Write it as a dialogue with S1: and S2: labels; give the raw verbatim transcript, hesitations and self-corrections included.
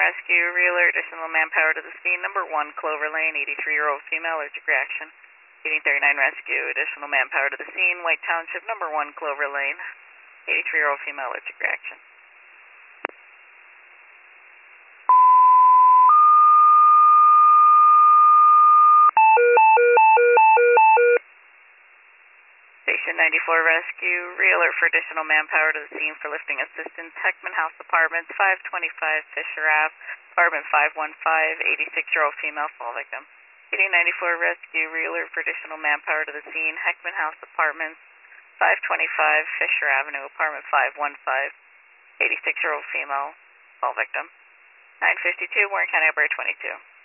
S1: rescue, realer, additional manpower to the scene. Number one, Clover Lane, eighty-three-year-old female, allergic reaction. Eighteen thirty-nine rescue, additional manpower to the scene. White Township, number one, Clover Lane, eighty-three-year-old female, allergic reaction. Station ninety-four rescue, realer for additional manpower to the scene for lifting assistance. Heckman House Apartments, five twenty-five Fisher Ave, apartment five one five, eighty-six-year-old female, fall victim. eighteen ninety-four rescue, realer for additional manpower to the scene. Heckman House Apartments, five twenty-five Fisher Avenue, apartment five one five, eighty-six-year-old female, fall victim. nine fifty-two, Warren County Operator twenty-two.